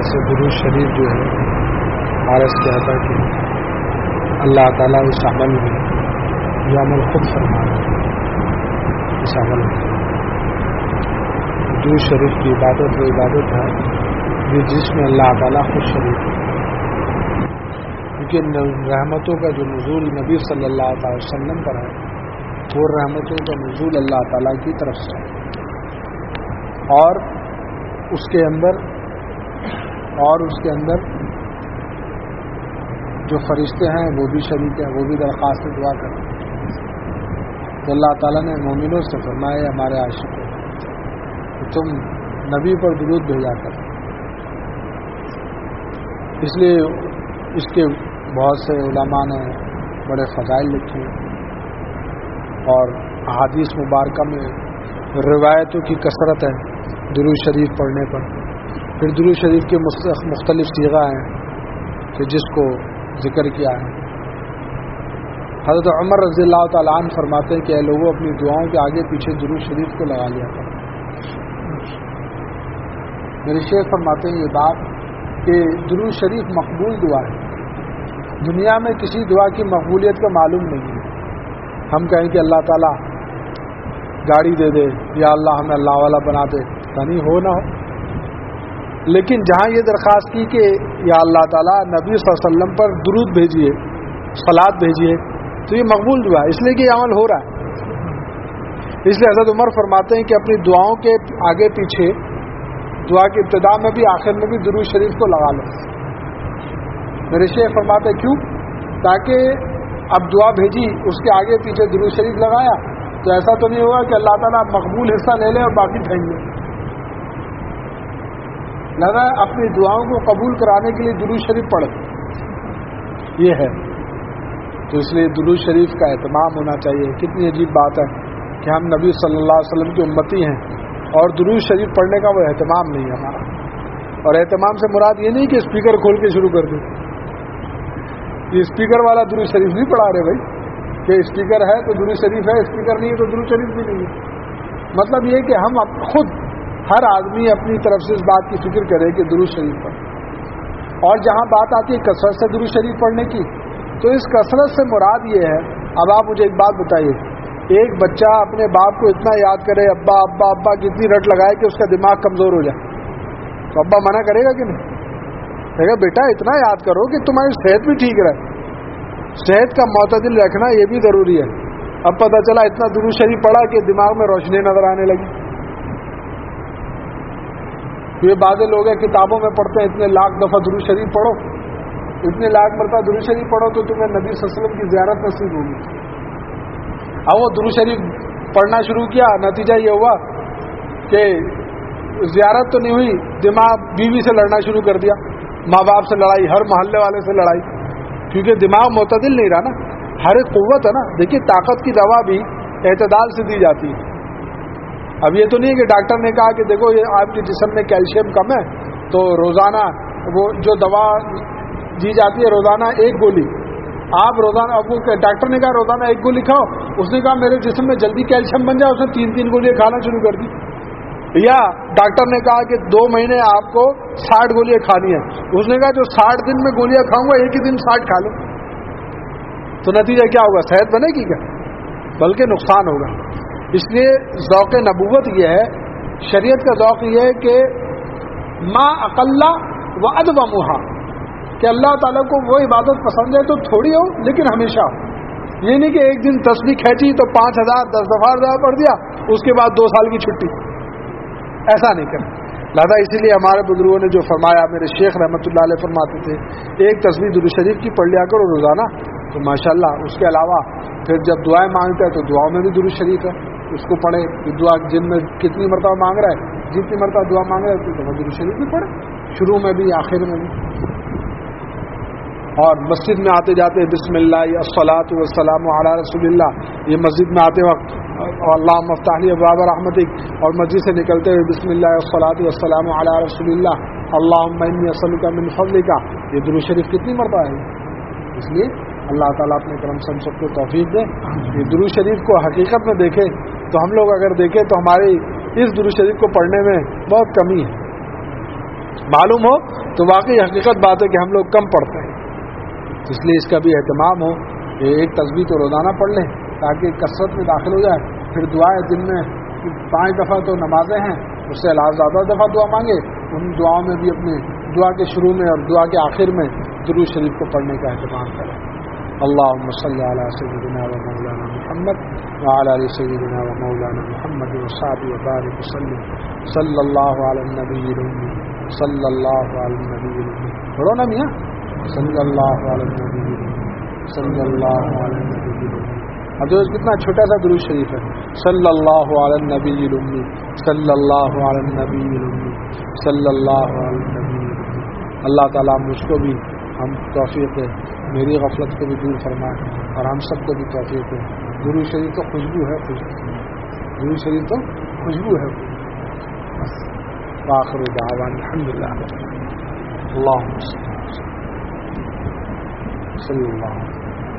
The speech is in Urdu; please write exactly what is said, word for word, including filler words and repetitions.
سے درود شریف جو ہے عارض کیا تھا کہ اللہ تعالیٰ اس عمل میں یہ عمل خود فرما رہا ہے. اس عمل میں درود شریف کی عبادت وہ عبادت ہے جس میں اللہ تعالیٰ خود شریف ہے. کیونکہ رحمتوں کا جو نزول نبی صلی اللہ علیہ وسلم پر ہے وہ رحمتوں کا نزول اللہ تعالیٰ کی طرف سے ہے, اور اس کے اندر اور اس کے اندر جو فرشتے ہیں وہ بھی شریک ہیں, وہ بھی درخواست دعا کرتے ہیں. تو اللہ تعالیٰ نے مومنوں سے فرمایا ہمارے عاشقوں کہ تم نبی پر درود بھیجا کر. اس لیے اس کے بہت سے علماء نے بڑے فضائل لکھے اور احادیث مبارکہ میں روایتوں کی کثرت ہے درود شریف پڑھنے پر. پھر درود شریف کے مختلف صیغہ ہیں کہ جس کو ذکر کیا ہے. حضرت عمر رضی اللہ تعالیٰ عنہ فرماتے ہیں کہ اے لوگوں اپنی دعاؤں کے آگے پیچھے درود شریف کو لگا لیا تھا. میرے شیخ فرماتے ہیں یہ بات کہ درود شریف مقبول دعا ہے. دنیا میں کسی دعا کی مقبولیت کا معلوم نہیں ہے. ہم کہیں کہ اللہ تعالیٰ گاڑی دے دے یا اللہ ہمیں اللہ والا بنا دے, یعنی ہو نہ ہو, لیکن جہاں یہ درخواست کی کہ یا اللہ تعالیٰ نبی صلی اللہ علیہ وسلم پر درود بھیجیے, صلات بھیجیے, تو یہ مقبول دعا ہے, اس لیے کہ یہ عمل ہو رہا ہے. اس لیے حضرت عمر فرماتے ہیں کہ اپنی دعاؤں کے آگے پیچھے دعا کی ابتدا میں بھی آخر میں بھی درود شریف کو لگا لو. میرے شیخ فرماتے ہیں کیوں؟ تاکہ اب دعا بھیجی اس کے آگے پیچھے درود شریف لگایا تو ایسا تو نہیں ہوگا کہ اللہ تعالیٰ مقبول حصہ لے لے اور باقی پھینک لے. لگا اپنی دعاؤں کو قبول کرانے کے لیے درود شریف پڑھے, یہ ہے. تو اس لیے درود شریف کا اہتمام ہونا چاہیے. کتنی عجیب بات ہے کہ ہم نبی صلی اللہ علیہ وسلم کی امتی ہیں اور درود شریف پڑھنے کا وہ اہتمام نہیں ہے ہمارا. اور اہتمام سے مراد یہ نہیں کہ اسپیکر کھول کے شروع کر دیں. یہ اسپیکر والا درود شریف نہیں پڑھا رہے بھائی کہ اسپیکر ہے تو درود شریف ہے, اسپیکر نہیں ہے تو درود شریف بھی نہیں ہے. مطلب یہ کہ ہم خود ہر آدمی اپنی طرف سے اس بات کی فکر کرے کہ درود شریف پڑھے. اور جہاں بات آتی ہے کثرت سے درود شریف پڑھنے کی, تو اس کثرت سے مراد یہ ہے, اب آپ مجھے ایک بات بتائیے, ایک بچہ اپنے باپ کو اتنا یاد کرے ابا ابا ابا کی اتنی رٹ لگائے کہ اس کا دماغ کمزور ہو جائے, تو ابا منع کرے گا کہ نہیں؟ کہے گا بیٹا اتنا یاد کرو کہ تمہاری صحت بھی ٹھیک رہے. صحت کا معتدل رکھنا یہ بھی ضروری ہے. اب پتہ چلا اتنا درود شریف پڑھا کہ دماغ میں روشنی نظر آنے لگی. یہ بعض لوگ ہیں کتابوں میں پڑھتے ہیں اتنے لاکھ دفعہ درود شریف پڑھو, اتنے لاکھ مرتبہ درود شریف پڑھو تو تمہیں نبی صلی اللہ علیہ وسلم کی زیارت نصیب ہوگی. اب وہ درود شریف پڑھنا شروع کیا, نتیجہ یہ ہوا کہ زیارت تو نہیں ہوئی, دماغ بیوی سے لڑنا شروع کر دیا, ماں باپ سے لڑائی, ہر محلے والے سے لڑائی, کیونکہ دماغ معتدل نہیں رہا نا. ہر ایک قوت ہے نا. دیکھیے طاقت کی دوا بھی اعتدال سے دی جاتی ہے. اب یہ تو نہیں ہے کہ ڈاکٹر نے کہا کہ دیکھو یہ آپ کے جسم میں کیلشیم کم ہے تو روزانہ وہ جو دوا دی جاتی ہے روزانہ ایک گولی آپ روزانہ, اب وہ ڈاکٹر نے کہا روزانہ ایک گولی کھاؤ, اس نے کہا میرے جسم میں جلدی کیلشیم بن جائے, اس نے تین تین گولیاں کھانا شروع کر دی. یا ڈاکٹر نے کہا کہ دو مہینے آپ کو ساٹھ گولیاں کھانی ہیں, اس نے کہا جو ساٹھ دن میں گولیاں کھاؤں گا ایک ہی دن ساٹھ کھا لو, تو نتیجہ کیا ہوگا؟ صحت بنے گی کیا؟ بلکہ نقصان ہوگا. اس لیے ذوق نبوت یہ ہے, شریعت کا ذوق یہ ہے کہ ما اقلا و ادومھا, کہ اللہ تعالیٰ کو وہ عبادت پسند ہے تو تھوڑی ہو لیکن ہمیشہ ہو. یہ نہیں کہ ایک دن تسبیح کھینچی تو پانچ ہزار دس دفعہ پڑھ دیا, اس کے بعد دو سال کی چھٹی, ایسا نہیں کرنا. لہٰذا اسی لیے ہمارے بزرگوں نے جو فرمایا, میرے شیخ رحمۃ اللہ علیہ فرماتے تھے ایک تسبیح درود شریف کی پڑھ لیا کرو روزانہ, تو ماشاءاللہ اس کے علاوہ پھر جب دعائیں مانگتا ہے تو دعاؤں میں بھی درود شریف ہے, اس کو پڑھے. دعا جن میں کتنی مرتبہ مانگ رہا ہے, جتنی مرتبہ دعا مانگ رہا ہے اتنی دفعہ درود شریف بھی پڑھے, شروع میں بھی آخر میں بھی. اور مسجد میں آتے جاتے بسم اللہ الصلاۃ والسلام علی رسول اللہ, یہ مسجد میں آتے وقت اللہم افتح لی ابواب رحمتک, اور مسجد سے نکلتے ہوئے بسم اللہ الصلاۃ والسلام علی رسول اللہ اللہم انی اسألک من فضلک, یہ درود شریف کتنی مرتبہ ہے. اس لیے اللہ تعالیٰ اپنے کرم سے ہم سب کو توفیق دے. یہ درود شریف کو حقیقت میں دیکھیں تو ہم لوگ اگر دیکھیں تو ہماری اس درود شریف کو پڑھنے میں بہت کمی ہے. معلوم ہو تو واقعی حقیقت بات ہے کہ ہم لوگ کم پڑھتے ہیں، اس لیے اس کا بھی اہتمام ہو کہ ایک تسبیح تو روزانہ پڑھ لیں تاکہ کثرت میں داخل ہو جائے. پھر دعائیں دن میں پانچ دفعہ تو نمازیں ہیں، اس سے علاوہ زیادہ دفعہ دعا مانگے. ان دعاؤں میں بھی اپنے دعا کے شروع میں اور دعا کے آخر میں درود شریف کو پڑھنے کا اہتمام کریں. اللہم صلی علی سیدنا و مولانا محمد وعلی آل سیدنا و مولانا محمد وصحبہ وبارک وسلم. صلی اللہ علی النبی الامی صلی اللہ علی النبی الامی. پڑھو نا میاں، صلی اللہ علی النبی الامی صلی اللہ علی النبی الامی. اب جو کتنا چھوٹا سا درود شریف ہے، صلی اللہ علی النبی الامی صلی اللہ علی النبی الامی صلی اللہ علی النبی الامی. اللہ تعالیٰ مجھ کو بھی ہم توفیق ہے، میری غفلت کو بھی دور فرمائے اور ہم سب کو بھی توفیق ہے. درود شریف تو خوشبو ہے، خوشبو درود شریف تو خوشبو ہے. آخر دعوانا الحمدللہ. اللہم صلی اللہ